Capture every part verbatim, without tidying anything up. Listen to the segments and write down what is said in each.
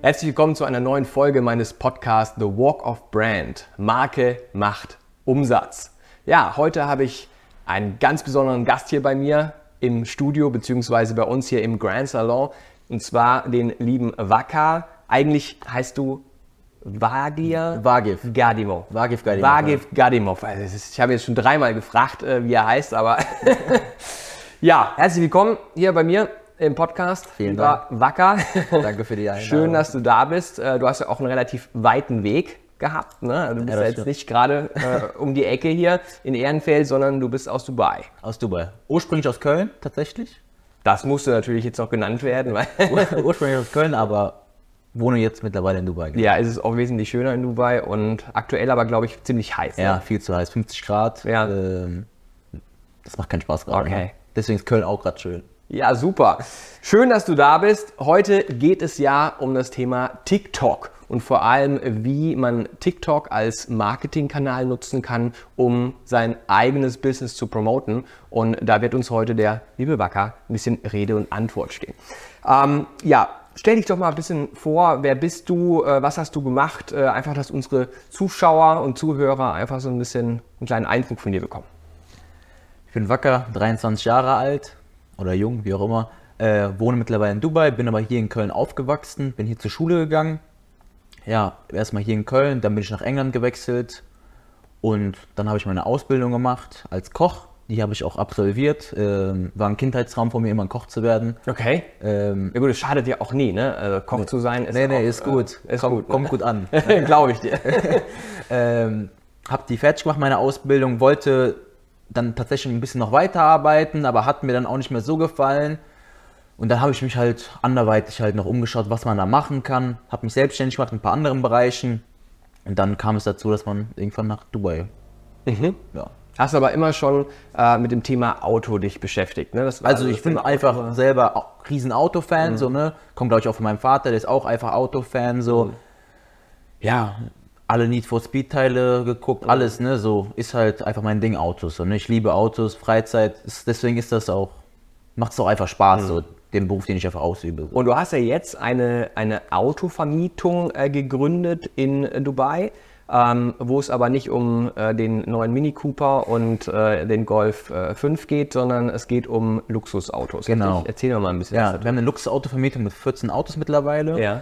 Herzlich willkommen zu einer neuen Folge meines Podcasts The Walk of Brand. Marke macht Umsatz. Ja, heute habe ich einen ganz besonderen Gast hier bei mir im Studio, beziehungsweise bei uns hier im Grand Salon. Und zwar den lieben Waka. Eigentlich heißt du Wagir Vagiv. Gadimov. Vagiv Gadimov. Vagiv Gadimov. Also das ist, ich habe jetzt schon dreimal gefragt, wie er heißt, aber ja, herzlich willkommen hier bei mir im Podcast. Vielen Dank. Waka. Danke für die Einladung. Schön, dass du da bist. Du hast ja auch einen relativ weiten Weg gehabt. Ne? Du bist ja, ja jetzt nicht gerade äh, um die Ecke hier in Ehrenfeld, sondern du bist aus Dubai. Aus Dubai. Ursprünglich aus Köln, tatsächlich. Das musste natürlich jetzt noch genannt werden. Weil Ursprünglich aus Köln, aber wohne jetzt mittlerweile in Dubai. Genau. Ja, es ist auch wesentlich schöner in Dubai und aktuell aber, glaube ich, ziemlich heiß. Ja, ne? viel zu heiß. fünfzig Grad. Ja. Ähm, das macht keinen Spaß gerade. Okay. Ne? Deswegen ist Köln auch gerade schön. Ja, super. Schön, dass du da bist. Heute geht es ja um das Thema TikTok und vor allem, wie man TikTok als Marketingkanal nutzen kann, um sein eigenes Business zu promoten. Und da wird uns heute der liebe Waka ein bisschen Rede und Antwort stehen. Ähm, ja, stell dich doch mal ein bisschen vor. Wer bist du? Äh, was hast du gemacht? Äh, einfach, dass unsere Zuschauer und Zuhörer einfach so ein bisschen einen kleinen Eindruck von dir bekommen. Ich bin Waka, dreiundzwanzig Jahre alt. Oder jung, wie auch immer, äh, wohne mittlerweile in Dubai, bin aber hier in Köln aufgewachsen, bin hier zur Schule gegangen. Ja, erstmal hier in Köln, dann bin ich nach England gewechselt und dann habe ich meine Ausbildung gemacht als Koch. Die habe ich auch absolviert. Ähm, war ein Kindheitstraum von mir, immer ein Koch zu werden. Okay. Ähm, ja gut, es schadet ja auch nie, ne? Also Koch nee, zu sein ist Nee, nee, auch, ist gut. Äh, ist Komm, gut, kommt ne? gut an. Glaube ich dir. ähm, hab die fertig gemacht, meine Ausbildung, wollte dann tatsächlich ein bisschen noch weiterarbeiten, aber hat mir dann auch nicht mehr so gefallen. Und dann habe ich mich halt anderweitig halt noch umgeschaut, was man da machen kann. Habe mich selbstständig gemacht in ein paar anderen Bereichen. Und dann kam es dazu, dass man irgendwann nach Dubai. Mhm. Ja. Hast du aber immer schon äh, mit dem Thema Auto dich beschäftigt, ne? Das war Also ich bin einfach Auto. selber auch riesen Autofan, mhm. so, ne? Kommt glaube ich auch von meinem Vater, der ist auch einfach Autofan, so. Mhm. Ja, alle Need for Speed Teile geguckt, mhm. alles, ne, so, ist halt einfach mein Ding, Autos, so, ne, ich liebe Autos, Freizeit, ist, deswegen ist das auch, macht es auch einfach Spaß, mhm. so, den Beruf, den ich einfach ausübe. So. Und du hast ja jetzt eine, eine Autovermietung äh, gegründet in äh, Dubai, ähm, wo es aber nicht um äh, den neuen Mini Cooper und äh, den Golf äh, fünf geht, sondern es geht um Luxusautos. Genau. Ich erzähl doch mal ein bisschen. Ja, wir haben eine Luxusautovermietung mit vierzehn Autos mittlerweile. Ja.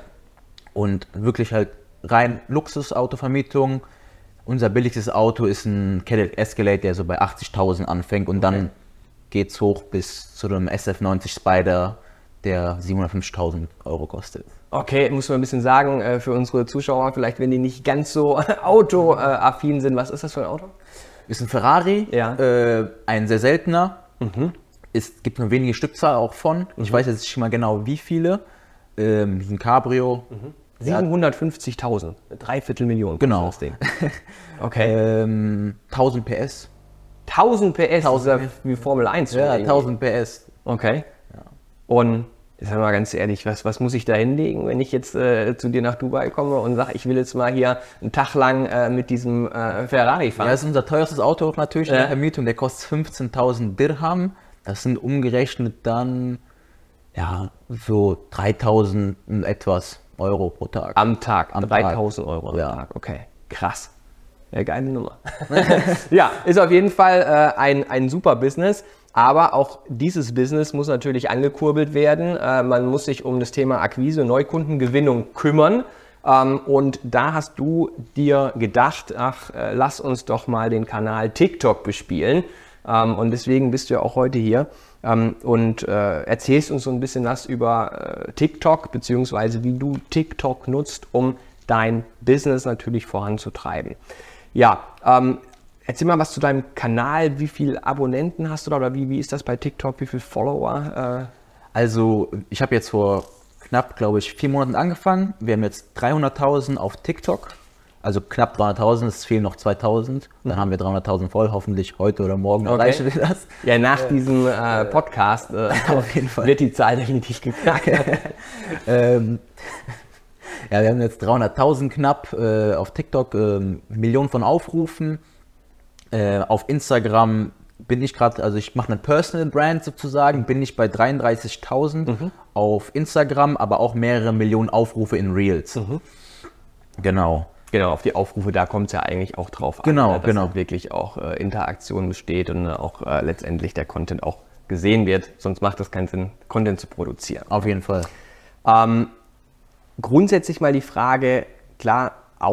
Und wirklich halt rein Luxusautovermietung. Unser billigstes Auto ist ein Cadillac Escalade, der so bei achtzigtausend anfängt und okay. dann geht es hoch bis zu einem S F neunzig Spider, der siebenhundertfünfzigtausend Euro kostet. Okay, muss man ein bisschen sagen äh, für unsere Zuschauer, vielleicht wenn die nicht ganz so autoaffin sind. Was ist das für ein Auto? Ist ein Ferrari, ja. äh, ein sehr seltener. Mhm. Es gibt eine wenige Stückzahl auch von. Ich mhm. weiß jetzt nicht mal genau wie viele. Ähm, ein Cabrio. Mhm. siebenhundertfünfzigtausend, dreiviertel Million. Genau. Das Ding. Okay. Ähm, tausend P S. tausend P S? tausend ist ja wie Formel eins. Ja, tausend P S. Okay. Ja. Und jetzt mal ganz ehrlich, was, was muss ich da hinlegen, wenn ich jetzt äh, zu dir nach Dubai komme und sage, ich will jetzt mal hier einen Tag lang äh, mit diesem äh, Ferrari fahren? Ja, das ist unser teuerstes Auto natürlich in ja. der Vermietung. Der kostet fünfzehntausend Dirham. Das sind umgerechnet dann ja so dreitausend und etwas Euro pro Tag. Am Tag? Am dreitausend Euro am ja. Tag, okay. Krass. Ja, geile Nummer. Ja, ist auf jeden Fall äh, ein, ein super Business, aber auch dieses Business muss natürlich angekurbelt werden. Äh, man muss sich um das Thema Akquise, Neukundengewinnung kümmern. Ähm, und da hast du dir gedacht, ach, äh, lass uns doch mal den Kanal TikTok bespielen. Ähm, und deswegen bist du ja auch heute hier. Und äh, erzählst uns so ein bisschen was über äh, TikTok, beziehungsweise wie du TikTok nutzt, um dein Business natürlich voranzutreiben. Ja, ähm, erzähl mal was zu deinem Kanal. Wie viele Abonnenten hast du da oder wie, wie ist das bei TikTok? Wie viele Follower? Äh? Also ich habe jetzt vor knapp, glaube ich, vier Monaten angefangen. Wir haben jetzt dreihunderttausend auf TikTok. Also knapp dreihunderttausend, es fehlen noch zweitausend. Dann haben wir dreihunderttausend voll, hoffentlich heute oder morgen okay. erreichen wir das. Ja, nach äh, diesem äh, Podcast äh, auf jeden Fall wird die Zahl definitiv geknackt. ähm, ja, wir haben jetzt dreihunderttausend knapp äh, auf TikTok, äh, Millionen von Aufrufen. Äh, auf Instagram bin ich gerade, also ich mache eine Personal Brand sozusagen, bin ich bei dreiunddreißigtausend mhm. auf Instagram, aber auch mehrere Millionen Aufrufe in Reels. Mhm. Genau. Genau, auf die Aufrufe, da kommt es ja eigentlich auch drauf an, genau, ne, dass genau. wirklich auch äh, Interaktion besteht und äh, auch äh, letztendlich der Content auch gesehen wird. Sonst macht es keinen Sinn, Content zu produzieren. Auf jeden Fall. Ähm, grundsätzlich mal die Frage, klar,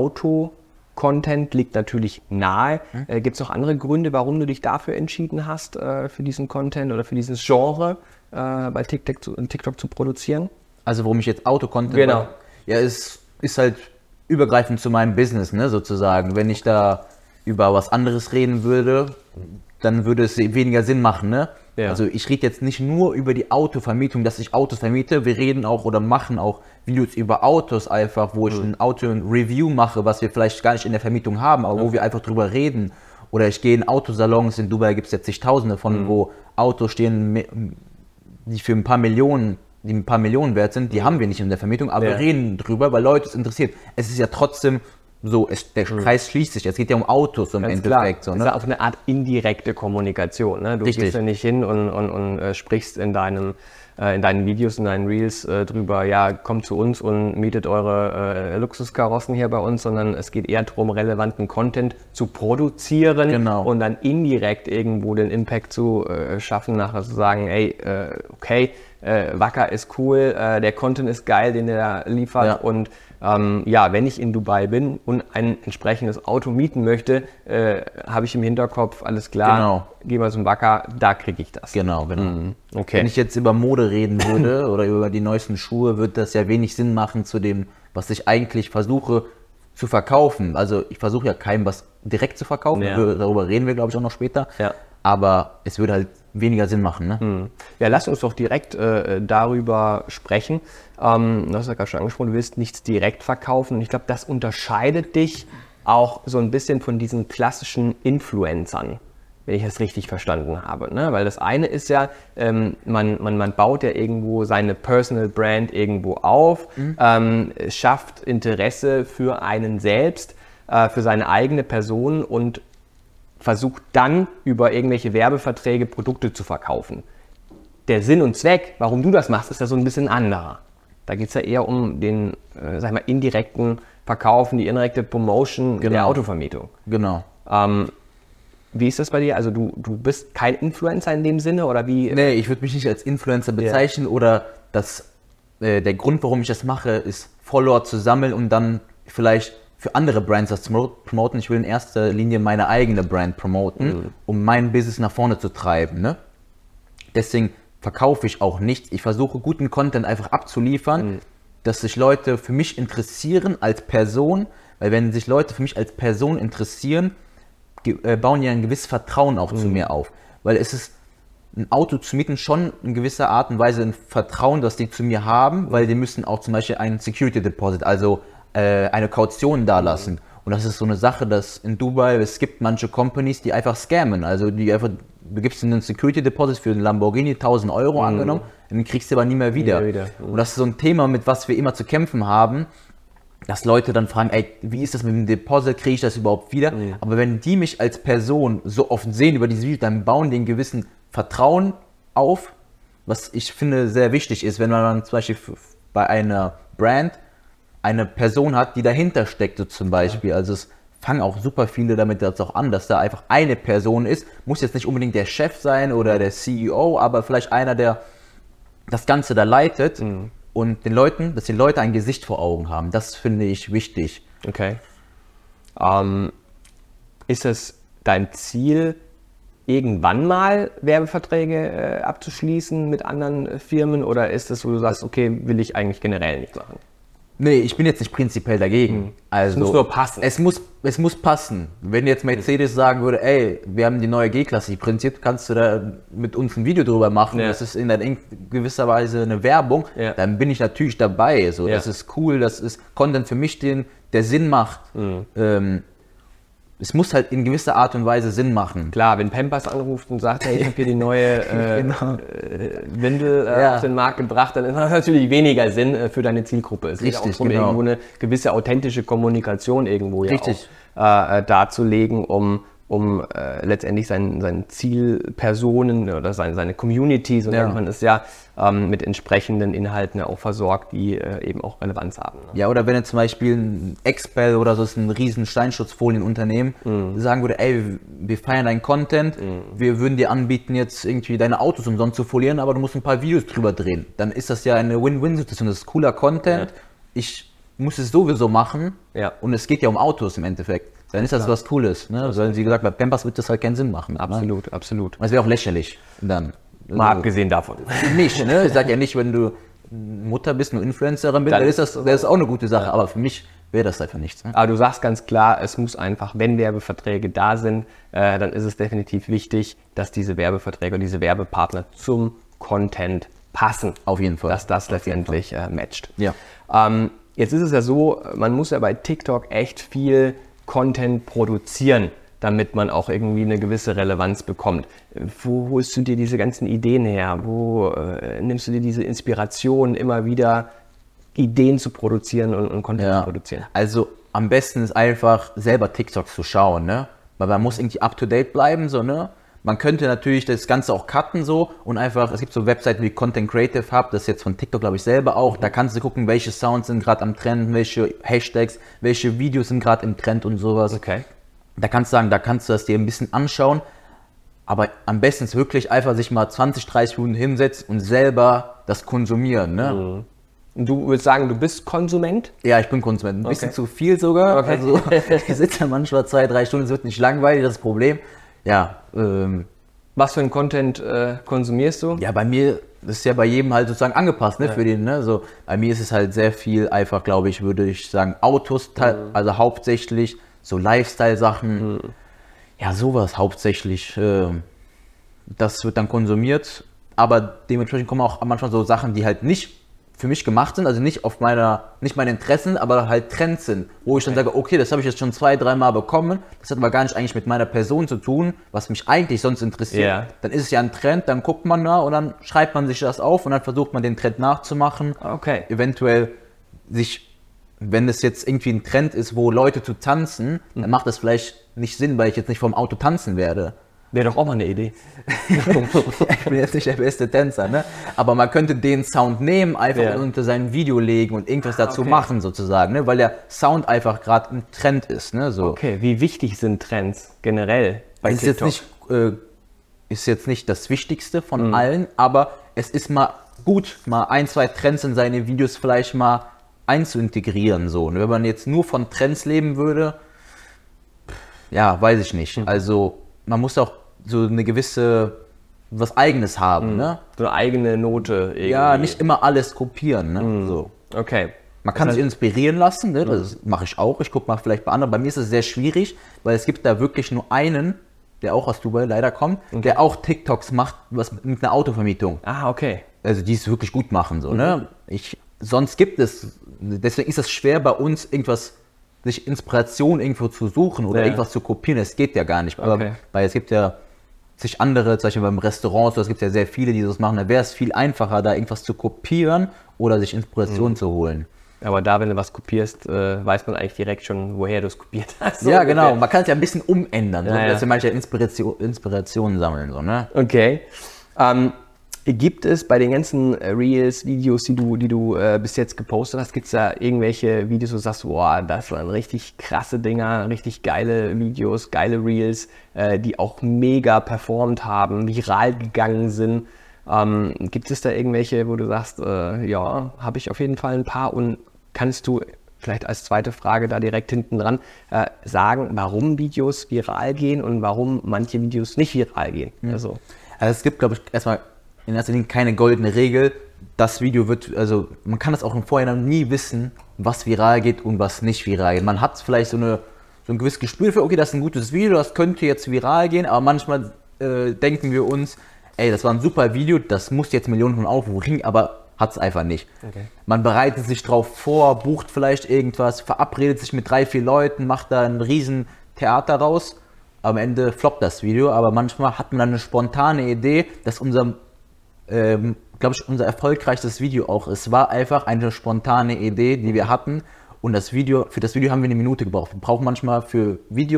Auto-Content liegt natürlich nahe. Hm? Äh, Gibt es noch andere Gründe, warum du dich dafür entschieden hast, äh, für diesen Content oder für dieses Genre äh, bei TikTok zu, TikTok zu produzieren? Also warum ich jetzt Auto-Content... Genau. Ja, es ist halt übergreifend zu meinem Business, ne, sozusagen. Wenn ich da über was anderes reden würde, dann würde es weniger Sinn machen, ne? Ja. Also ich rede jetzt nicht nur über die Autovermietung, dass ich Autos vermiete, wir reden auch oder machen auch Videos über Autos einfach, wo ich mhm. ein Auto-Review mache, was wir vielleicht gar nicht in der Vermietung haben, aber mhm. wo wir einfach drüber reden. Oder ich gehe in Autosalons, in Dubai gibt es jetzt zigtausende von, mhm. wo Autos stehen, die für ein paar Millionen die ein paar Millionen wert sind, die haben wir nicht in der Vermietung, aber ja. wir reden drüber, weil Leute es interessiert. Es ist ja trotzdem so, es, der Kreis schließt sich. Es geht ja um Autos im Ganz Endeffekt. So, ne? Das ist auch eine Art indirekte Kommunikation. Ne? Du Richtig. gehst ja nicht hin und, und, und äh, sprichst in, deinem, äh, in deinen Videos, in deinen Reels äh, drüber, ja, kommt zu uns und mietet eure äh, Luxuskarossen hier bei uns, sondern es geht eher darum, relevanten Content zu produzieren genau. und dann indirekt irgendwo den Impact zu äh, schaffen, nachher zu sagen, ey, äh, okay, Äh, Wacker ist cool, äh, der Content ist geil, den der liefert ja. und ähm, ja, wenn ich in Dubai bin und ein entsprechendes Auto mieten möchte, äh, habe ich im Hinterkopf, alles klar, genau. geh mal zum Wacker, da kriege ich das. Genau, genau. Mhm. Okay. Wenn ich jetzt über Mode reden würde oder über die neuesten Schuhe, würde das ja wenig Sinn machen zu dem, was ich eigentlich versuche zu verkaufen. Also ich versuche ja keinem was direkt zu verkaufen, ja. darüber reden wir glaube ich auch noch später. Ja. Aber es würde halt weniger Sinn machen. Ne? Hm. Ja, lass uns doch direkt äh, darüber sprechen. Ähm, du hast ja gerade schon angesprochen, du willst nichts direkt verkaufen. Und ich glaube, das unterscheidet dich auch so ein bisschen von diesen klassischen Influencern, wenn ich das richtig verstanden habe. Ne? Weil das eine ist ja, ähm, man, man, man baut ja irgendwo seine Personal Brand irgendwo auf, mhm. ähm, schafft Interesse für einen selbst, äh, für seine eigene Person und versucht dann über irgendwelche Werbeverträge Produkte zu verkaufen. Der Sinn und Zweck, warum du das machst, ist ja so ein bisschen anderer. Da geht es ja eher um den, äh, sag ich mal, indirekten Verkaufen, die indirekte Promotion genau. der Autovermietung. Genau. Ähm, wie ist das bei dir? Also du, du bist kein Influencer in dem Sinne oder wie? Nee, ich würde mich nicht als Influencer bezeichnen ja. oder das, äh, der Grund, warum ich das mache, ist Follower zu sammeln und dann vielleicht für andere Brands das zu promoten. Ich will in erster Linie meine eigene Brand promoten, mhm. um mein Business nach vorne zu treiben. Ne? Deswegen verkaufe ich auch nichts. Ich versuche guten Content einfach abzuliefern, mhm. dass sich Leute für mich interessieren als Person, weil wenn sich Leute für mich als Person interessieren, äh, bauen ja ein gewisses Vertrauen auch mhm. zu mir auf. Weil es ist, ein Auto zu mieten schon in gewisser Art und Weise ein Vertrauen, das die zu mir haben, mhm. weil die müssen auch zum Beispiel ein Security Deposit, also eine Kaution dalassen. Und das ist so eine Sache, dass in Dubai, es gibt manche Companies, die einfach scammen. Also die einfach, du gibst einen Security Deposit für einen Lamborghini, tausend Euro mhm. angenommen, den kriegst du aber nie mehr wieder. Nie mehr wieder. Mhm. Und das ist so ein Thema, mit was wir immer zu kämpfen haben, dass Leute dann fragen, ey, wie ist das mit dem Deposit, kriege ich das überhaupt wieder? Mhm. Aber wenn die mich als Person so oft sehen über diese Videos, dann bauen die einen gewissen Vertrauen auf, was ich finde sehr wichtig ist, wenn man zum Beispiel bei einer Brand eine Person hat, die dahinter steckt, so zum Beispiel. Also es fangen auch super viele damit jetzt auch an, dass da einfach eine Person ist. Muss jetzt nicht unbedingt der Chef sein oder der C E O, aber vielleicht einer, der das Ganze da leitet mhm. und den Leuten, dass die Leute ein Gesicht vor Augen haben. Das finde ich wichtig. Okay. Ähm, ist es dein Ziel, irgendwann mal Werbeverträge äh, abzuschließen mit anderen äh, Firmen oder ist es, wo du sagst, okay, will ich eigentlich generell nicht machen? Nee, ich bin jetzt nicht prinzipiell dagegen. Also, es muss nur passen. Es muss, es muss passen. Wenn jetzt Mercedes sagen würde, ey, wir haben die neue G-Klasse prinzipiert, kannst du da mit uns ein Video drüber machen, ja. das ist in, in gewisser Weise eine Werbung, ja. dann bin ich natürlich dabei. So, ja. Das ist cool, das ist Content für mich, den, der Sinn macht. Mhm. Ähm, es muss halt in gewisser Art und Weise Sinn machen. Klar, wenn Pampers anruft und sagt, hey, ich habe hier die neue äh, genau. äh, Windel äh, ja. auf den Markt gebracht, dann ist das natürlich weniger Sinn äh, für deine Zielgruppe. Es geht auch darum, genau. irgendwo eine gewisse authentische Kommunikation irgendwo ja Richtig. auch, äh, darzulegen, um, um äh, letztendlich seinen, seinen Zielpersonen oder seine, seine Community, so Ja. nennt man es ja, ähm, mit entsprechenden Inhalten auch versorgt, die äh, eben auch Relevanz haben. Ne? Ja, oder wenn jetzt zum Beispiel ein Expel oder so ist ein riesen Steinschutzfolienunternehmen, Mhm. sagen würde, ey, wir feiern deinen Content, wir würden dir anbieten, jetzt irgendwie deine Autos umsonst zu folieren, aber du musst ein paar Videos drüber drehen. Dann ist das ja eine Win-Win-Situation, das ist cooler Content. Ja. Ich muss es sowieso machen Ja. und es geht ja um Autos im Endeffekt. Dann ist das was Cooles, ne? Weil sie gesagt, bei Pampers wird das halt keinen Sinn machen. Absolut, Ne? absolut. Und es wäre auch lächerlich dann. Mal Also, abgesehen davon. für mich, ne? Ich sag ja nicht, wenn du Mutter bist, eine Influencerin bist, Dann dann ist das, das ist auch eine gute Sache, aber für mich wäre das einfach nichts. Ne? Aber du sagst ganz klar, es muss einfach, wenn Werbeverträge da sind, äh, dann ist es definitiv wichtig, dass diese Werbeverträge und diese Werbepartner zum Content passen. Auf jeden Fall. Dass das letztendlich äh, matcht. Ja. Ähm, jetzt ist es ja so, man muss ja bei TikTok echt viel Content produzieren, damit man auch irgendwie eine gewisse Relevanz bekommt. Wo holst du dir diese ganzen Ideen her? Wo äh, nimmst du dir diese Inspiration, immer wieder Ideen zu produzieren und, und Content Ja. zu produzieren? Also am besten ist einfach selber TikToks zu schauen, ne? Weil man muss irgendwie up to date bleiben, so, ne? Man könnte natürlich das Ganze auch cutten so und einfach, es gibt so Webseiten wie Content Creative Hub, das ist jetzt von TikTok, glaube ich, selber auch. Da kannst du gucken, welche Sounds sind gerade am Trend, welche Hashtags, welche Videos sind gerade im Trend und sowas. Okay. Da kannst du sagen, da kannst du das dir ein bisschen anschauen, aber am besten ist wirklich einfach sich mal zwanzig, dreißig Minuten hinsetzen und selber das konsumieren, ne? Und du würdest sagen, du bist Konsument? Ja, ich bin Konsument. Ein bisschen Okay. zu viel sogar. Okay. Also ich sitze dann manchmal zwei, drei Stunden, es wird nicht langweilig, das ist das Problem. Ja, ähm, Was für ein Content äh, konsumierst du? ja, bei mir, das ist ja bei jedem halt sozusagen angepasst, ne, für den, ne, so. Bei mir ist es halt sehr viel einfach, glaube ich, würde ich sagen, Autos, te- also hauptsächlich, so Lifestyle-Sachen, ja, sowas hauptsächlich, ähm, das wird dann konsumiert, aber dementsprechend kommen auch manchmal so Sachen, die halt nicht für mich gemacht sind, also nicht auf meiner, nicht meine Interessen, aber halt Trends sind, wo ich dann sage, okay, das habe ich jetzt schon zwei, dreimal bekommen, das hat aber gar nicht eigentlich mit meiner Person zu tun, was mich eigentlich sonst interessiert. Ja. Dann ist es ja ein Trend, dann guckt man da und dann schreibt man sich das auf und dann versucht man den Trend nachzumachen. Okay. Eventuell sich, wenn es jetzt irgendwie ein Trend ist, wo Leute zu tanzen, dann macht das vielleicht nicht Sinn, weil ich jetzt nicht vom Auto tanzen werde. Wäre doch auch mal eine Idee. Ich bin jetzt nicht der beste Tänzer, ne? Aber man könnte den Sound nehmen, einfach Ja. unter sein Video legen und irgendwas dazu okay. machen sozusagen, ne? Weil der Sound einfach gerade ein Trend ist, ne? So. Okay, wie wichtig sind Trends generell bei Es ist jetzt TikTok? nicht, äh, ist jetzt nicht das Wichtigste von Mhm. allen, aber es ist mal gut, mal ein, zwei Trends in seine Videos vielleicht mal einzuintegrieren, so. Und wenn man jetzt nur von Trends leben würde, ja, weiß ich nicht. Mhm. Also man muss auch so eine gewisse, was Eigenes haben, ne? So eine eigene Note irgendwie. Ja, nicht immer alles kopieren, ne? So. Okay. Man kann sich inspirieren lassen, ne? Das mache ich auch. Ich gucke mal vielleicht bei anderen. Bei mir ist es sehr schwierig, weil es gibt da wirklich nur einen, der auch aus Dubai leider kommt, der auch TikToks macht, was mit einer Autovermietung. Ah, okay. Also die es wirklich gut machen, so, ne? Ich, sonst gibt es, deswegen ist es schwer bei uns irgendwas, sich Inspiration irgendwo zu suchen oder Ja. irgendwas zu kopieren. Es geht ja gar nicht. Aber Okay. weil es gibt ja sich andere, zum Beispiel beim Restaurant, so, es gibt ja sehr viele, die das machen. Da wäre es viel einfacher, da irgendwas zu kopieren oder sich Inspiration zu holen. Aber da, wenn du was kopierst, äh, weiß man eigentlich direkt schon, woher du es kopiert hast. Ja, So genau. ungefähr. Man kann es ja ein bisschen umändern, so, Ja, ja. dass wir manche Inspiration, Inspirationen sammeln, so, ne? Okay. Ähm, gibt es bei den ganzen äh, Reels, Videos, die du, die du äh, bis jetzt gepostet hast, gibt es da irgendwelche Videos, wo du sagst, boah, das waren richtig krasse Dinger, richtig geile Videos, geile Reels, äh, die auch mega performt haben, viral gegangen sind? Ähm, gibt es da irgendwelche, wo du sagst, äh, ja, habe ich auf jeden Fall ein paar, und kannst du vielleicht als zweite Frage da direkt hinten dran äh, sagen, warum Videos viral gehen und warum manche Videos nicht viral gehen? Also, Also es gibt, glaube ich, erstmal in erster Linie keine goldene Regel. Das Video wird, also man kann das auch im Vorhinein nie wissen, was viral geht und was nicht viral geht. Man hat vielleicht so, eine, so ein gewisses Gespür für, okay, das ist ein gutes Video, das könnte jetzt viral gehen, aber manchmal äh, denken wir uns, ey, das war ein super Video, das muss jetzt Millionen von Aufrufen kriegen, aber hat es einfach nicht. Okay. Man bereitet sich drauf vor, bucht vielleicht irgendwas, verabredet sich mit drei, vier Leuten, macht da ein riesen Theater raus. Am Ende floppt das Video, aber manchmal hat man dann eine spontane Idee, dass unser, ähm, glaube ich, unser erfolgreichstes Video auch ist. Es war einfach eine spontane Idee, die wir hatten, und das Video, für das Video haben wir eine Minute gebraucht. Wir brauchen manchmal für Videos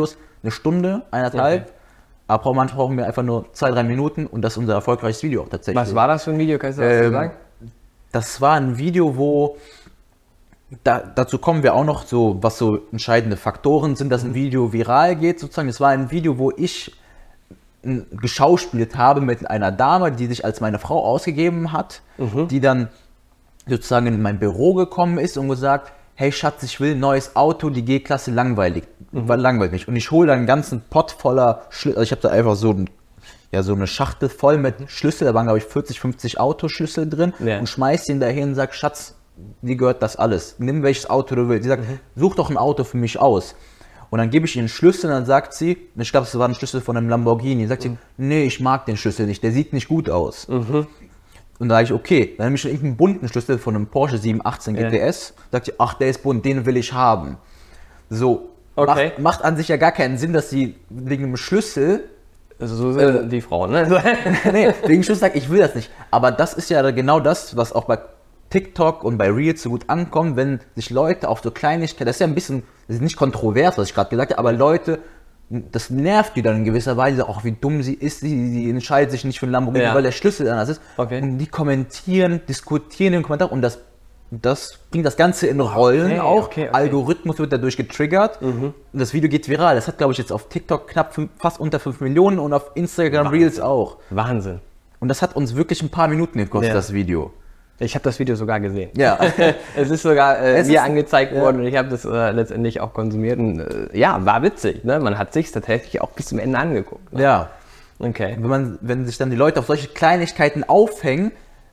eine Stunde, eineinhalb. Okay. Aber manchmal brauchen wir einfach nur zwei, drei Minuten und das ist unser erfolgreiches Video auch tatsächlich. Was war das für ein Video? Kannst du das Ähm, sagen? Das war ein Video, wo, da, dazu kommen wir auch noch, so was so entscheidende Faktoren sind, dass ein Video viral geht sozusagen. Es war ein Video, wo ich m, geschauspielt habe mit einer Dame, die sich als meine Frau ausgegeben hat, Mhm. die dann sozusagen in mein Büro gekommen ist und gesagt, hey Schatz, ich will ein neues Auto, die G-Klasse langweilig, mhm. langweilt mich. Und ich hole dann einen ganzen Pott voller Schlüssel, also ich habe da einfach so, ein, ja, so eine Schachtel voll mit Schlüssel, da waren glaube ich vierzig, fünfzig Autoschlüssel drin Ja. und schmeiß den dahin und sag, Schatz, dir gehört das alles, nimm welches Auto du willst. Sie sagt, mhm. such doch ein Auto für mich aus. Und dann gebe ich ihr einen Schlüssel und dann sagt sie, ich glaube, es war ein Schlüssel von einem Lamborghini, sagt mhm. sie, nee, ich mag den Schlüssel nicht, der sieht nicht gut aus. Mhm. Und da sage ich, okay, dann nehme ich schon irgendeinen bunten Schlüssel von einem Porsche sieben achtzehn G T S. Ja. Sagt sie, ach, der ist bunt, den will ich haben. So, okay. macht, macht an sich ja gar keinen Sinn, dass sie wegen einem Schlüssel, also so sind äh, die Frauen, ne? nee, wegen Schlüssel sagt, ich will das nicht. Aber das ist ja genau das, was auch bei TikTok und bei Reels so gut ankommt, wenn sich Leute auf so Kleinigkeiten, das ist ja ein bisschen, das ist nicht kontrovers, was ich gerade gesagt habe, aber Leute, das nervt die dann in gewisser Weise, auch wie dumm sie ist, sie, sie entscheidet sich nicht für ein Lamborghini, ja. weil der Schlüssel anders ist. Okay. Und die kommentieren, diskutieren im Kommentar und das, das bringt das Ganze in Rollen okay, auch. Okay, okay. Algorithmus wird dadurch getriggert mhm. und das Video geht viral. Das hat, glaube ich, jetzt auf TikTok knapp fünf, fast unter fünf Millionen und auf Instagram Wahnsinn. Reels auch. Wahnsinn. Und das hat uns wirklich ein paar Minuten gekostet, ja. das Video. Ich habe das Video sogar gesehen. Ja. Es ist sogar äh, es mir ist, angezeigt ja. worden und ich habe das äh, letztendlich auch konsumiert. Und, äh, ja, war witzig. Ne? Man hat sich tatsächlich auch bis zum Ende angeguckt. Ne? Ja. Okay. Wenn, man, wenn sich dann die Leute auf solche Kleinigkeiten aufhängen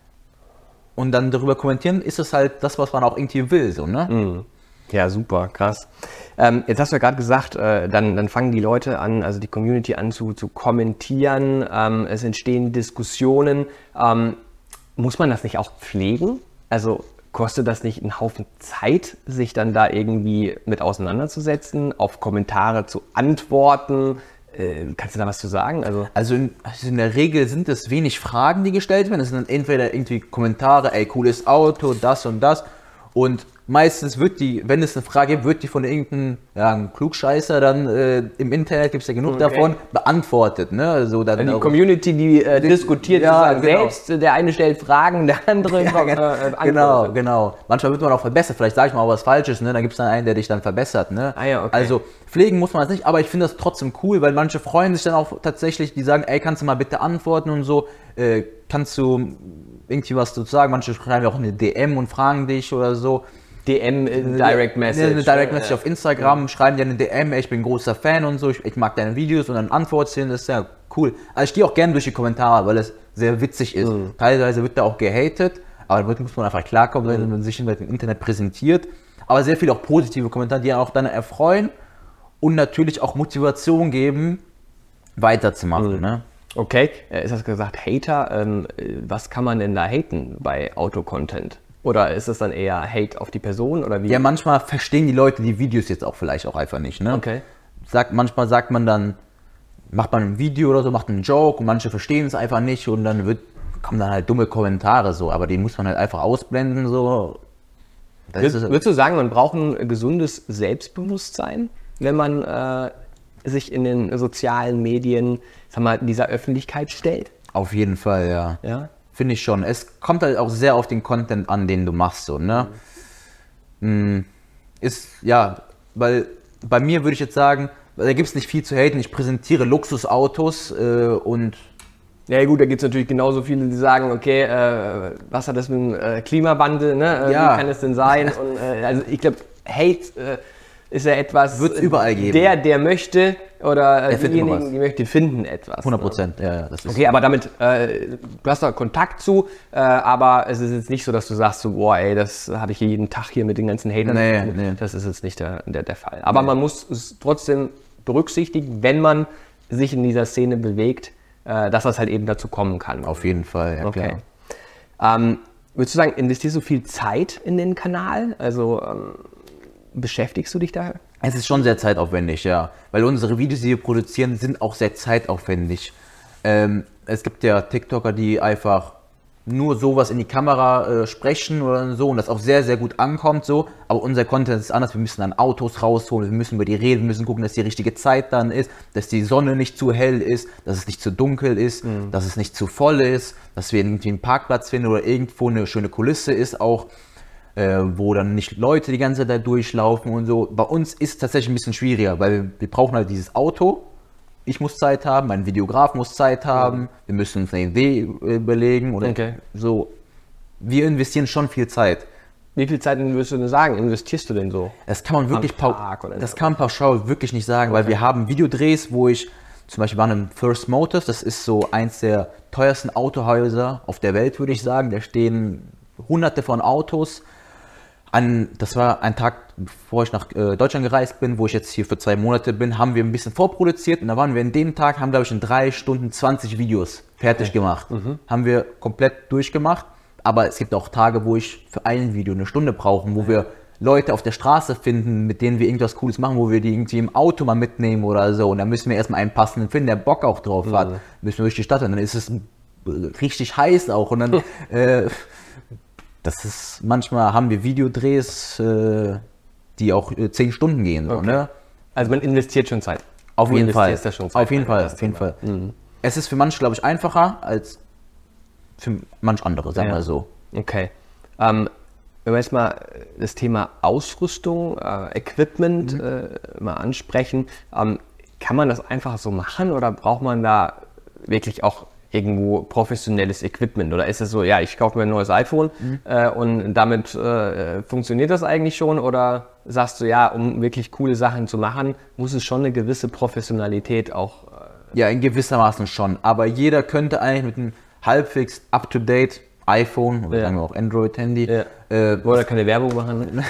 und dann darüber kommentieren, ist es halt das, was man auch irgendwie will. So, ne? Mhm. Ja, super, krass. Ähm, jetzt hast du ja gerade gesagt, äh, dann, dann fangen die Leute an, also die Community an zu, zu kommentieren. Ähm, es entstehen Diskussionen. Ähm, Muss man das nicht auch pflegen? Also kostet das nicht einen Haufen Zeit, sich dann da irgendwie mit auseinanderzusetzen, auf Kommentare zu antworten? Äh, kannst du da was zu sagen? Also, also, in, also in der Regel sind es wenig Fragen, die gestellt werden. Es sind dann entweder irgendwie Kommentare, ey, cooles Auto, das und das. Und meistens wird die, wenn es eine Frage gibt, wird die von irgendeinem ja, einem Klugscheißer dann äh, im Internet, gibt es ja genug okay. davon, beantwortet. Ne? Also dann die Community, die äh, diskutiert ja, genau. selbst, der eine stellt Fragen, der andere ja, kommt, genau, äh, genau, genau. Manchmal wird man auch verbessert, vielleicht sage ich mal auch was Falsches, ne? Dann gibt es dann einen, der dich dann verbessert. Ne? Ah, ja, okay. Also pflegen muss man das nicht, aber ich finde das trotzdem cool, weil manche freuen sich dann auch tatsächlich, die sagen, ey, kannst du mal bitte antworten und so, äh, kannst du irgendwie was dazu sagen, manche schreiben auch eine D M und fragen dich oder so. D M, äh, Direct Message. Eine Direct Message ja. auf Instagram, ja. schreiben dir eine D M, ey, ich bin ein großer Fan und so, ich, ich mag deine Videos und dann antwortest du, das ist ja cool. Also ich gehe auch gerne durch die Kommentare, weil es sehr witzig ist. Mhm. Teilweise wird da auch gehatet, aber damit muss man einfach klarkommen, wenn mhm. man sich im Internet präsentiert. Aber sehr viele auch positive Kommentare, die auch dann erfreuen und natürlich auch Motivation geben, weiterzumachen. Mhm. Ne? Okay, jetzt hast du gesagt Hater, ähm, was kann man denn da haten bei Autocontent? Oder ist es dann eher Hate auf die Person oder wie? Ja, manchmal verstehen die Leute die Videos jetzt auch vielleicht auch einfach nicht. Ne? Okay. Sagt, manchmal sagt man dann, macht man ein Video oder so, macht einen Joke und manche verstehen es einfach nicht und dann wird, kommen dann halt dumme Kommentare so, aber die muss man halt einfach ausblenden so. Das Würd, ist, würdest du sagen, man braucht ein gesundes Selbstbewusstsein, wenn man äh, sich in den sozialen Medien, sag mal, dieser Öffentlichkeit stellt? Auf jeden Fall, ja. Ja? Finde ich schon. Es kommt halt auch sehr auf den Content an, den du machst, so, ne? Mhm. Ist, ja, weil bei mir würde ich jetzt sagen, da gibt es nicht viel zu haten. Ich präsentiere Luxusautos äh, und ja gut, da gibt es natürlich genauso viele, die sagen, okay, äh, was hat das mit dem äh, Klimawandel, ne? Äh, ja. Wie kann es denn sein? Und, äh, also ich glaube, Hate äh, ist ja etwas, wird es überall geben. Der, der möchte oder äh, diejenigen, die möchten, finden etwas. hundert Prozent, ne? ja, ja. Das ist okay, aber damit, äh, du hast da Kontakt zu, äh, aber es ist jetzt nicht so, dass du sagst, so, boah ey, das habe ich jeden Tag hier mit den ganzen Hatern. Nee, nee. Das ist jetzt nicht der, der, der Fall. Aber nee. man muss es trotzdem berücksichtigen, wenn man sich in dieser Szene bewegt, äh, dass das halt eben dazu kommen kann. Auf jeden Fall, ja okay. klar. Ähm, würdest du sagen, investierst du viel Zeit in den Kanal? Also ähm, beschäftigst du dich da? Es ist schon sehr zeitaufwendig, ja. Weil unsere Videos, die wir produzieren, sind auch sehr zeitaufwendig. Ähm, es gibt ja TikToker, die einfach nur sowas in die Kamera äh, sprechen oder so und das auch sehr, sehr gut ankommt so. Aber unser Content ist anders. Wir müssen dann Autos rausholen, wir müssen über die reden, wir müssen gucken, dass die richtige Zeit dann ist, dass die Sonne nicht zu hell ist, dass es nicht zu dunkel ist, mhm. dass es nicht zu voll ist, dass wir irgendwie einen Parkplatz finden oder irgendwo eine schöne Kulisse ist auch, äh, wo dann nicht Leute die ganze Zeit da durchlaufen und so. Bei uns ist es tatsächlich ein bisschen schwieriger, weil wir, wir brauchen halt dieses Auto. Ich muss Zeit haben, mein Videograf muss Zeit haben, wir müssen uns eine Idee überlegen oder okay. so. Wir investieren schon viel Zeit. Wie viel Zeit würdest du denn sagen, investierst du denn so? Das kann man wirklich Tag oder das so? kann man pauschal wirklich nicht sagen, Okay. weil wir haben Videodrehs, wo ich zum Beispiel war im First Motors, das ist so eins der teuersten Autohäuser auf der Welt, würde ich sagen. Da stehen hunderte von Autos. An, das war ein Tag, bevor ich nach äh, Deutschland gereist bin, wo ich jetzt hier für zwei Monate bin, haben wir ein bisschen vorproduziert und da waren wir in dem Tag, haben glaube ich in drei Stunden zwanzig Videos fertig Okay. gemacht. Mhm. Haben wir komplett durchgemacht, aber es gibt auch Tage, wo ich für ein Video eine Stunde brauche, wo wir Leute auf der Straße finden, mit denen wir irgendwas Cooles machen, wo wir die irgendwie im Auto mal mitnehmen oder so und dann müssen wir erstmal einen passenden finden, der Bock auch drauf Mhm. hat, müssen wir durch die Stadt und dann ist es richtig heiß auch und dann äh, das ist, manchmal haben wir Videodrehs, äh, die auch äh, zehn Stunden gehen. So, Okay. ne? Also man investiert schon Zeit. Auf Du jeden Fall. investierst da schon Zeit Auf jeden rein, Fall. das Auf jeden Thema. Fall. Mhm. Es ist für manche, glaube ich, einfacher als für manch andere, sagen wir Ja. so. Okay. Ähm, wenn wir jetzt mal das Thema Ausrüstung, äh, Equipment Mhm. äh, mal ansprechen, ähm, kann man das einfach so machen oder braucht man da wirklich auch irgendwo professionelles Equipment? Oder ist es so, ja, ich kaufe mir ein neues iPhone Mhm. äh, und damit äh, funktioniert das eigentlich schon? Oder sagst du, ja, um wirklich coole Sachen zu machen, muss es schon eine gewisse Professionalität auch... Äh, Ja, in gewissermaßen schon. Aber jeder könnte eigentlich mit einem halbwegs up-to-date iPhone oder Ja. sagen wir auch Android-Handy Ja. äh, oder keine Werbung machen?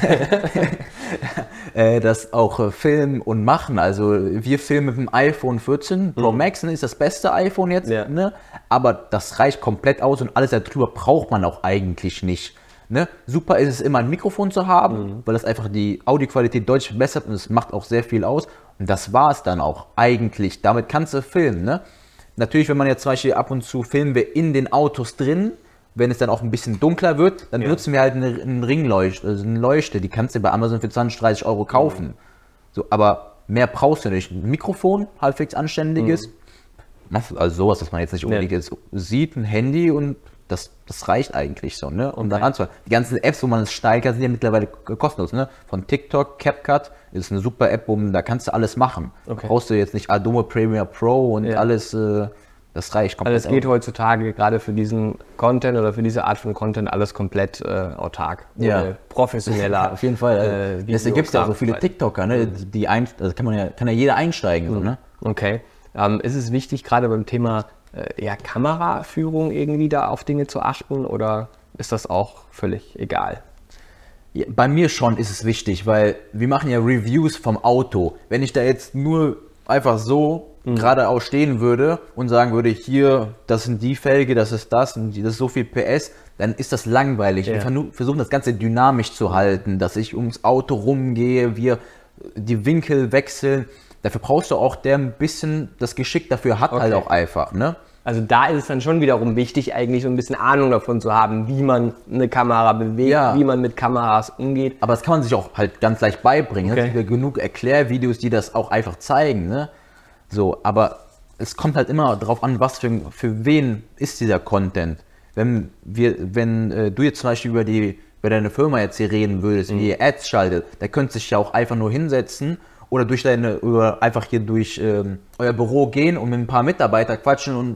äh, das auch äh, filmen und machen. Also wir filmen mit dem iPhone vierzehn Pro Max, ne, ist das beste iPhone jetzt, Ja. ne? Aber das reicht komplett aus und alles darüber braucht man auch eigentlich nicht. Ne? Super ist es immer ein Mikrofon zu haben, Mhm. weil das einfach die Audioqualität deutlich verbessert und es macht auch sehr viel aus. Und das war es dann auch eigentlich. Damit kannst du filmen. Ne? Natürlich, wenn man jetzt zum Beispiel ab und zu filmen wir in den Autos drin, wenn es dann auch ein bisschen dunkler wird, dann Ja. benutzen wir halt eine, eine Ringleuchte, also eine Leuchte, die kannst du bei Amazon für zwanzig, dreißig Euro kaufen. Mhm. So, aber mehr brauchst du nicht. Ein Mikrofon, halbwegs anständiges, machst du also sowas, dass man jetzt nicht unbedingt Ja. jetzt sieht, ein Handy und das, das reicht eigentlich so, ne? Und dann Okay. anzufangen. Die ganzen Apps, wo man es steigen kann, sind ja mittlerweile k- kostenlos, ne? Von TikTok, CapCut ist eine super App, wo man, da kannst du alles machen. Okay. Brauchst du jetzt nicht Adobe Premiere Pro und Ja. alles, äh, das reicht komplett. Also es geht aus. heutzutage gerade für diesen Content oder für diese Art von Content alles komplett äh, autark. Ja. Ohne professioneller. Auf jeden Fall. äh, Also, deswegen gibt es ja auch so viele Videoarbeit. TikToker, ne? Die ein, also kann man ja, kann ja jeder einsteigen, so, ne? Okay. Ähm, ist es wichtig, gerade beim Thema äh, ja, Kameraführung irgendwie da auf Dinge zu achten oder ist das auch völlig egal? Ja, bei mir schon ist es wichtig, weil wir machen ja Reviews vom Auto. Wenn ich da jetzt nur einfach so geradeaus stehen würde und sagen würde, hier, das sind die Felge, das ist das und das ist so viel P S, dann ist das langweilig. Ja. Wir vernu- versuchen das Ganze dynamisch zu halten, dass ich ums Auto rumgehe, wir die Winkel wechseln. Dafür brauchst du auch, der ein bisschen das Geschick dafür hat, halt Okay. auch einfach, ne? Also da ist es dann schon wiederum wichtig, eigentlich so ein bisschen Ahnung davon zu haben, wie man eine Kamera bewegt, Ja. wie man mit Kameras umgeht. Aber das kann man sich auch halt ganz leicht beibringen. Okay. Es gibt ja genug Erklärvideos, die das auch einfach zeigen. Ne? So, aber es kommt halt immer darauf an, was für, für wen ist dieser Content. Wenn wir, wenn äh, du jetzt zum Beispiel über die, über deine Firma jetzt hier reden würdest, wie ihr Ads schaltet, da könntest du dich ja auch einfach nur hinsetzen oder durch deine, oder einfach hier durch ähm, euer Büro gehen und mit ein paar Mitarbeitern quatschen und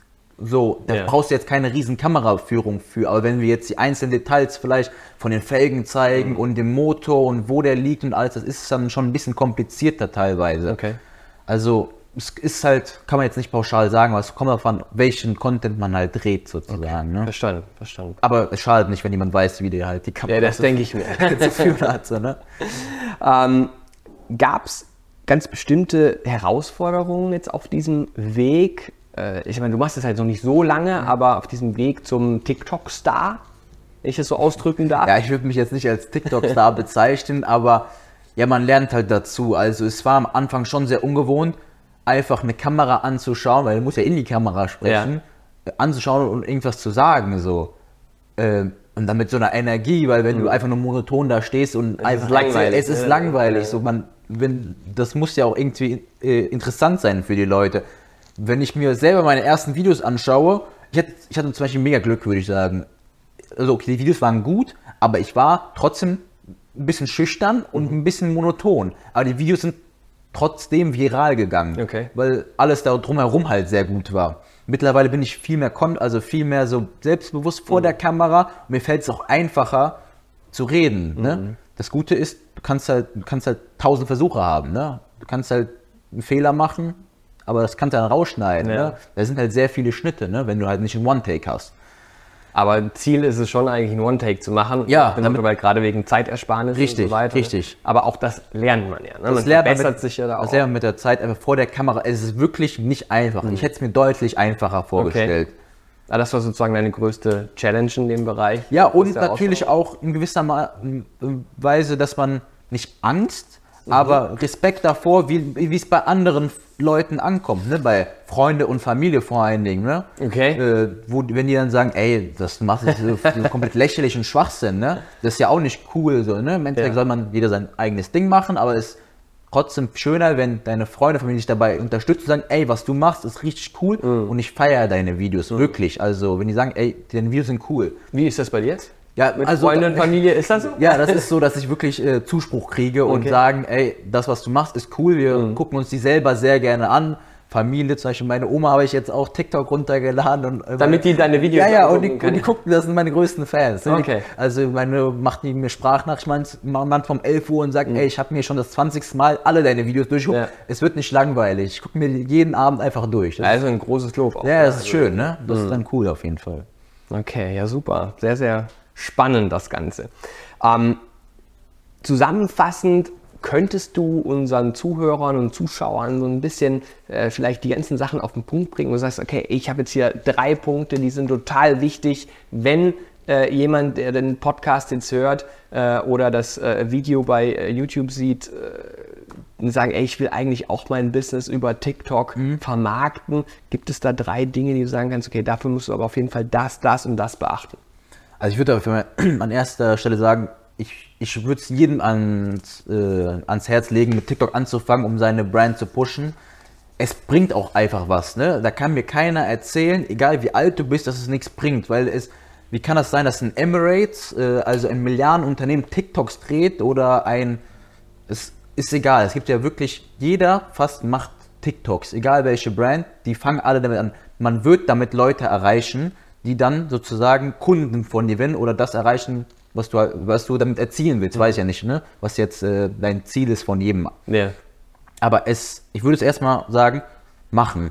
so, da Ja. brauchst du jetzt keine riesen Kameraführung für, aber wenn wir jetzt die einzelnen Details vielleicht von den Felgen zeigen Mhm. und dem Motor und wo der liegt und alles, das ist dann schon ein bisschen komplizierter teilweise. Okay. Also es ist halt, kann man jetzt nicht pauschal sagen, aber es kommt darauf an, welchen Content man halt dreht sozusagen. Ne? Verstanden, verstanden. Aber es schadet nicht, wenn jemand weiß, wie der halt die Kamera Ja, das denke ich mir. zu führen hat. So, ne? Ähm, Gab es ganz bestimmte Herausforderungen jetzt auf diesem Weg? Äh, ich meine, du machst es halt noch nicht so lange, aber auf diesem Weg zum TikTok-Star, wenn ich es so ausdrücken darf. Ja, ich würde mich jetzt nicht als TikTok-Star bezeichnen, aber ja, man lernt halt dazu. Also es war am Anfang schon sehr ungewohnt, einfach eine Kamera anzuschauen, weil du musst ja in die Kamera sprechen. anzuschauen und irgendwas zu sagen, so. Äh, und dann mit so einer Energie, weil wenn mhm. du einfach nur monoton da stehst und es einfach ist langweilig. Es ist langweilig, so man, wenn, das muss ja auch irgendwie äh, interessant sein für die Leute. Wenn ich mir selber meine ersten Videos anschaue, ich hatte, ich hatte zum Beispiel mega Glück, würde ich sagen. Also okay, die Videos waren gut, aber ich war trotzdem ein bisschen schüchtern und ein bisschen monoton. Aber die Videos sind trotzdem viral gegangen, okay. weil alles da drumherum halt sehr gut war. Mittlerweile bin ich viel mehr, kon- also viel mehr so selbstbewusst vor mhm. der Kamera und mir fällt es auch einfacher zu reden. Mhm. Ne? Das Gute ist, du kannst halt, du kannst halt tausend Versuche haben. Ne? Du kannst halt einen Fehler machen, aber das kannst du dann rausschneiden. Ja. Ne? Da sind halt sehr viele Schnitte, ne? Wenn du halt nicht einen One-Take hast. Aber Ziel ist es schon eigentlich, einen One-Take zu machen. Ja. Damit, weil gerade wegen Zeitersparnis richtig, und so weiter. Richtig. Aber auch das lernt man ja. Ne? Das man lernt verbessert man mit, sich ja da auch. Das lernt man mit der Zeit einfach vor der Kamera. Es ist wirklich nicht einfach. Mhm. Ich hätte es mir deutlich einfacher vorgestellt. Okay. Aber das war sozusagen deine größte Challenge in dem Bereich. Ja, und natürlich auch in gewisser Weise, dass man nicht Angst, mhm. aber Respekt davor, wie, wie es bei anderen Leuten ankommt, ne? Bei Freunde und Familie vor allen Dingen, ne? Okay. Äh, wo, wenn die dann sagen, ey, das machst du so, so komplett lächerlichen Schwachsinn, ne? Das ist ja auch nicht cool, so, ne? Im Endeffekt ja. soll man jeder sein eigenes Ding machen, aber es ist trotzdem schöner, wenn deine Freunde, Familie dich dabei unterstützen und sagen, ey, was du machst, ist richtig cool mhm. und ich feiere deine Videos, mhm. wirklich. Also, wenn die sagen, ey, deine Videos sind cool. Wie ist das bei dir jetzt? Ja, mit also, Freunde und Familie, ist das so? Ja, das ist so, dass ich wirklich äh, Zuspruch kriege und okay. sagen, ey, das, was du machst, ist cool, wir mhm. gucken uns die selber sehr gerne an. Familie, zum Beispiel meine Oma habe ich jetzt auch TikTok runtergeladen. Und, äh, damit die deine Videos Ja, ja, und die, und die gucken, das sind meine größten Fans. Ne? Okay. Also meine macht die mir Sprachnachrichten manchmal um elf Uhr und sagt, mhm. ey, ich habe mir schon das zwanzigste Mal alle deine Videos durchgeguckt. Ja. Es wird nicht langweilig. Ich gucke mir jeden Abend einfach durch. Das also ein großes Lob auch. Ja, das ist schön, ne? Das mhm. ist dann cool auf jeden Fall. Okay, ja super. Sehr, sehr spannend das Ganze. Ähm, zusammenfassend, könntest du unseren Zuhörern und Zuschauern so ein bisschen äh, vielleicht die ganzen Sachen auf den Punkt bringen, wo du sagst, okay, ich habe jetzt hier drei Punkte, die sind total wichtig, wenn äh, jemand, der den Podcast jetzt hört äh, oder das äh, Video bei äh, YouTube sieht, äh, sagen, ey, ich will eigentlich auch mein Business über TikTok mhm. vermarkten. Gibt es da drei Dinge, die du sagen kannst, okay, dafür musst du aber auf jeden Fall das, das und das beachten? Also ich würde aber an erster Stelle sagen, ich, ich würde es jedem ans, äh, ans Herz legen, mit TikTok anzufangen, um seine Brand zu pushen. Es bringt auch einfach was, ne? Da kann mir keiner erzählen, egal wie alt du bist, dass es nichts bringt, weil es, wie kann das sein, dass ein Emirates, äh, also ein Milliardenunternehmen TikToks dreht oder ein, es ist egal, es gibt ja wirklich, jeder fast macht TikToks, egal welche Brand, die fangen alle damit an. Man wird damit Leute erreichen, die dann sozusagen Kunden von dir gewinnen oder das erreichen, was du, was du damit erzielen willst, weiß ich ja nicht, ne? Was jetzt äh, dein Ziel ist von jedem. Ja. Aber es, ich würde es erstmal sagen, machen.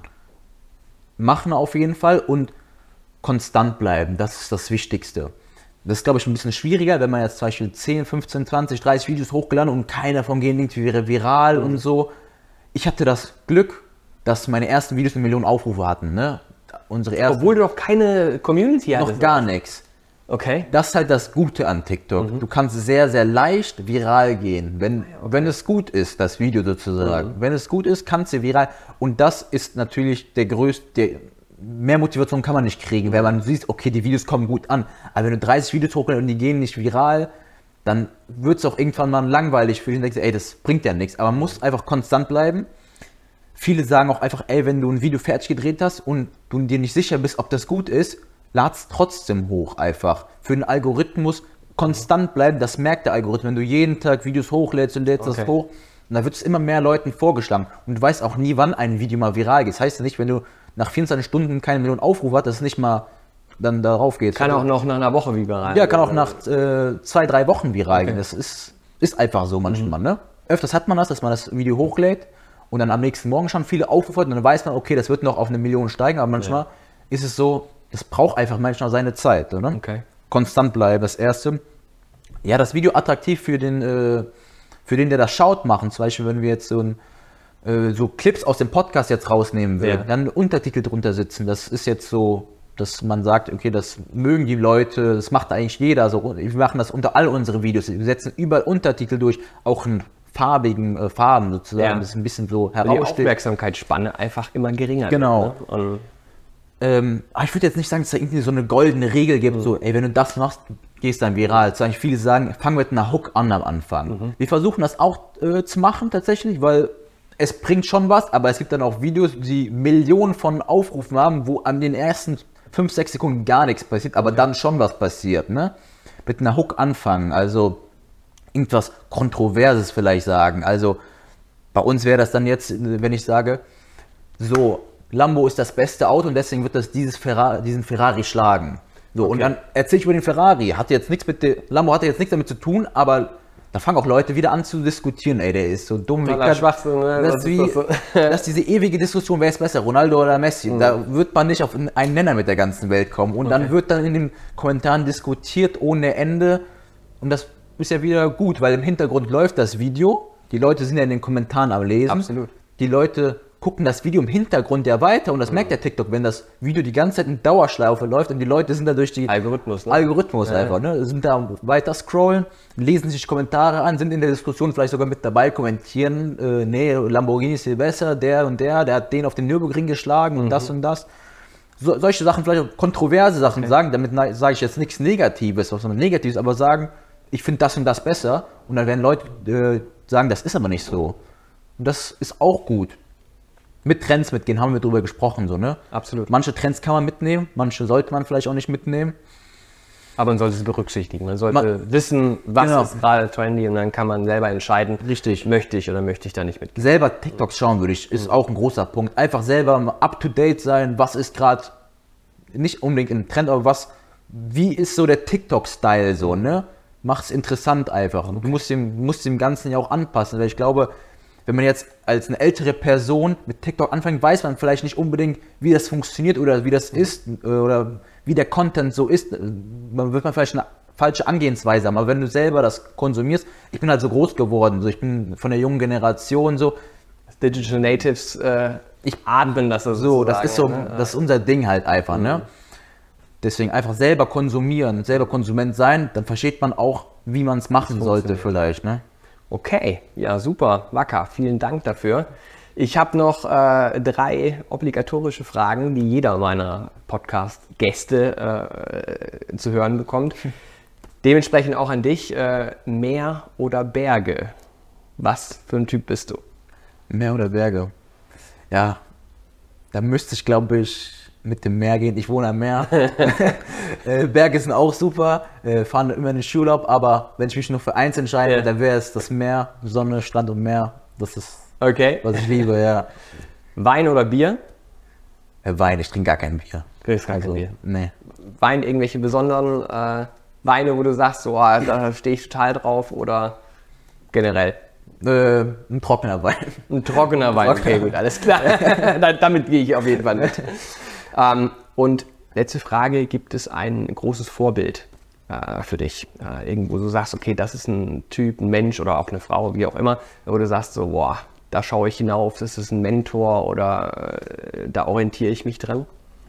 Machen auf jeden Fall und konstant bleiben, das ist das Wichtigste. Das ist, glaube ich, ein bisschen schwieriger, wenn man jetzt zum Beispiel zehn, fünfzehn, zwanzig, dreißig Videos hochgeladen und keiner davon gehen irgendwie viral mhm. und so. Ich hatte das Glück, dass meine ersten Videos eine Million Aufrufe hatten, ne? Unsere ersten, obwohl du noch keine Community hattest? Noch gar nichts. Okay. Das ist halt das Gute an TikTok. Mhm. Du kannst sehr, sehr leicht viral gehen, wenn, okay. wenn es gut ist, das Video sozusagen. Mhm. Wenn es gut ist, kannst du viral. Und das ist natürlich der größte, der, mehr Motivation kann man nicht kriegen, mhm. wenn man sieht, okay, die Videos kommen gut an. Aber wenn du dreißig Videos hochlädst und die gehen nicht viral, dann wird es auch irgendwann mal langweilig für dich und denkst, ey, das bringt ja nichts. Aber man muss einfach konstant bleiben. Viele sagen auch einfach, ey, wenn du ein Video fertig gedreht hast und du dir nicht sicher bist, ob das gut ist, lad's trotzdem hoch einfach. Für den Algorithmus konstant bleiben, das merkt der Algorithmus. Wenn du jeden Tag Videos hochlädst und lädst okay. das hoch, dann wird es immer mehr Leuten vorgeschlagen. Und du weißt auch nie, wann ein Video mal viral geht. Das heißt ja nicht, wenn du nach vierundzwanzig Stunden keine Million Aufrufe hast, dass es nicht mal dann darauf geht. Kann auch noch nach einer Woche viral gehen. Ja, kann auch nach äh, zwei, drei Wochen viral gehen. Okay. Das ist, ist einfach so manchmal. Mhm. Ne? Öfters hat man das, dass man das Video hochlädt und dann am nächsten Morgen schon viele Aufrufe hat und dann weiß man, okay, das wird noch auf eine Million steigen, aber manchmal ja. ist es so, das braucht einfach manchmal seine Zeit. Oder? Okay. Konstant bleiben, das Erste. Ja, das Video attraktiv für den, äh, für den, der das schaut, machen. Zum Beispiel, wenn wir jetzt so, ein, äh, so Clips aus dem Podcast jetzt rausnehmen würden, ja. dann Untertitel drunter sitzen. Das ist jetzt so, dass man sagt, okay, das mögen die Leute, das macht eigentlich jeder. So, wir machen das unter all unsere Videos. Wir setzen überall Untertitel durch, auch in farbigen äh, Farben sozusagen. Ja. Das ist ein bisschen so heraussteht. Die Aufmerksamkeitsspanne einfach immer geringer. Genau. Wird, ne? ähm, aber ich würde jetzt nicht sagen, dass es da irgendwie so eine goldene Regel gibt, mhm. so, ey, wenn du das machst, gehst dann viral. Zum Beispiel viele sagen, fang mit einer Hook an am Anfang. Mhm. Wir versuchen das auch äh, zu machen tatsächlich, weil es bringt schon was, aber es gibt dann auch Videos, die Millionen von Aufrufen haben, wo an den ersten fünf, sechs Sekunden gar nichts passiert, aber dann schon was passiert, ne? Mit einer Hook anfangen, also irgendwas Kontroverses vielleicht sagen. Also bei uns wäre das dann jetzt, wenn ich sage, so, Lambo ist das beste Auto und deswegen wird das dieses Ferrari, diesen Ferrari schlagen. So, okay. Und dann erzähle ich über den Ferrari. Hatte jetzt nichts mit dem, Lambo hatte jetzt nichts damit zu tun, aber da fangen auch Leute wieder an zu diskutieren. Ey, der ist so dumm. Wie kann, Schwachsinn, ne? Das, das, wie, das, so? Das ist diese ewige Diskussion, wer ist besser, Ronaldo oder Messi. Mhm. Da wird man nicht auf einen Nenner mit der ganzen Welt kommen. Und okay. dann wird dann in den Kommentaren diskutiert ohne Ende. Und das ist ja wieder gut, weil im Hintergrund läuft das Video. Die Leute sind ja in den Kommentaren am Lesen. Absolut. Die Leute gucken das Video im Hintergrund ja weiter und das mhm. merkt der TikTok, wenn das Video die ganze Zeit in Dauerschleife läuft und die Leute sind da durch die Algorithmus, ne? Algorithmus ja, einfach, ne? Sind da weiter scrollen, lesen sich Kommentare an, sind in der Diskussion vielleicht sogar mit dabei, kommentieren, äh, nee, Lamborghini ist viel besser, der und der, der hat den auf den Nürburgring geschlagen und mhm. das und das. So, solche Sachen, vielleicht auch kontroverse Sachen okay. sagen, damit sage ich jetzt nichts Negatives, was sondern Negatives, aber sagen, ich finde das und das besser und dann werden Leute äh, sagen, das ist aber nicht so. Und das ist auch gut. Mit Trends mitgehen, haben wir drüber gesprochen, so, ne? Absolut. Manche Trends kann man mitnehmen, manche sollte man vielleicht auch nicht mitnehmen. Aber man sollte sie berücksichtigen. Man sollte man, wissen, was genau. ist gerade trendy und dann kann man selber entscheiden, richtig, möchte ich oder möchte ich da nicht mitgehen. Selber TikToks schauen würde ich, ist mhm. auch ein großer Punkt. Einfach selber up to date sein, was ist gerade, nicht unbedingt im Trend, aber was, wie ist so der TikTok-Style so, ne? Mach es interessant einfach. Okay. Du musst dem, musst dem Ganzen ja auch anpassen, weil ich glaube, wenn man jetzt als eine ältere Person mit TikTok anfängt, weiß man vielleicht nicht unbedingt, wie das funktioniert oder wie das ist oder wie der Content so ist. Man wird man vielleicht eine falsche Angehensweise haben, aber wenn du selber das konsumierst, ich bin halt so groß geworden, so ich bin von der jungen Generation so. Digital Natives, äh, ich atmen das so. So, das ist so, ne? Das ist unser Ding halt einfach, mhm. ne? Deswegen einfach selber konsumieren, selber Konsument sein, dann versteht man auch, wie man es machen sollte vielleicht, ne? Okay, ja super, wacker, vielen Dank dafür. Ich habe noch äh, drei obligatorische Fragen, die jeder meiner Podcast-Gäste äh, zu hören bekommt. Dementsprechend auch an dich, äh, Meer oder Berge? Was für ein Typ bist du? Meer oder Berge? Ja, da müsste ich, glaube ich, mit dem Meer gehen. Ich wohne am Meer. äh, Berge sind auch super, äh, fahren immer in den Skiurlaub, aber wenn ich mich nur für eins entscheide, yeah. dann wäre es das Meer, Sonne, Strand und Meer. Das ist, okay. was ich liebe, ja. Wein oder Bier? Äh, Wein, ich trinke gar kein Bier. Trinkst gar also, kein Bier? Nee. Wein, irgendwelche besonderen äh, Weine, wo du sagst, so, oh, da stehe ich total drauf oder generell? Äh, ein trockener Wein. Ein trockener Wein, okay, gut, alles klar. Damit gehe ich auf jeden Fall mit. Ähm, und letzte Frage, gibt es ein großes Vorbild äh, für dich? Äh, irgendwo du sagst, okay, das ist ein Typ, ein Mensch oder auch eine Frau, wie auch immer, wo du sagst so, boah, da schaue ich hinauf, das ist ein Mentor oder äh, da orientiere ich mich dran?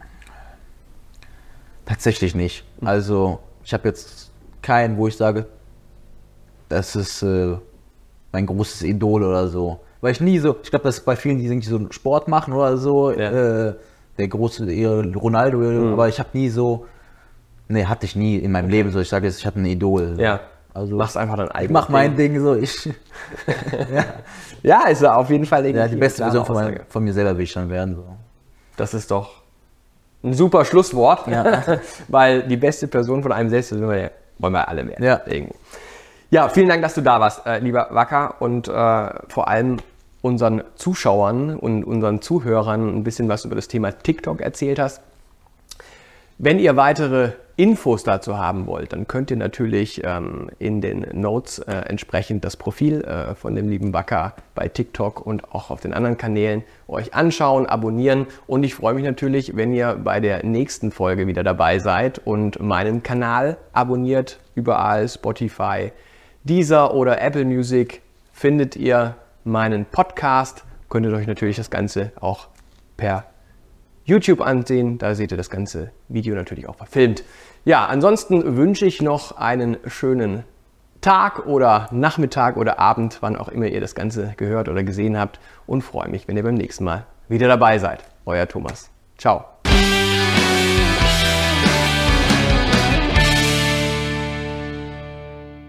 Tatsächlich nicht. Also ich habe jetzt keinen, wo ich sage, das ist äh, mein großes Idol oder so. Weil ich nie so, ich glaube, das ist bei vielen, die irgendwie so Sport machen oder so, ja. äh, der große Ronaldo, mhm. aber ich habe nie so, nee, hatte ich nie in meinem okay. Leben so, ich sage jetzt, ich hatte ein Idol. Ja, also machst einfach dein eigenes Ich mach mein Ding, Ding so, ich. ja. ja, ist auf jeden Fall ja, die beste Version von, mein, von mir selber will ich dann werden. So. Das ist doch ein super Schlusswort, ja. weil die beste Person von einem selbst wollen wir, wollen wir alle werden. Ja. Irgendwo. Ja, vielen Dank, dass du da warst, äh, lieber Wacker, und äh, vor allem unseren Zuschauern und unseren Zuhörern ein bisschen was über das Thema TikTok erzählt hast. Wenn ihr weitere Infos dazu haben wollt, dann könnt ihr natürlich ähm, in den Notes äh, entsprechend das Profil äh, von dem lieben Wacker bei TikTok und auch auf den anderen Kanälen euch anschauen, abonnieren, und ich freue mich natürlich, wenn ihr bei der nächsten Folge wieder dabei seid und meinen Kanal abonniert. Überall Spotify, Deezer oder Apple Music findet ihr meinen Podcast. Könnt ihr euch natürlich das Ganze auch per YouTube ansehen. Da seht ihr das ganze Video natürlich auch verfilmt. Ja, ansonsten wünsche ich noch einen schönen Tag oder Nachmittag oder Abend, wann auch immer ihr das Ganze gehört oder gesehen habt, und freue mich, wenn ihr beim nächsten Mal wieder dabei seid. Euer Thomas. Ciao.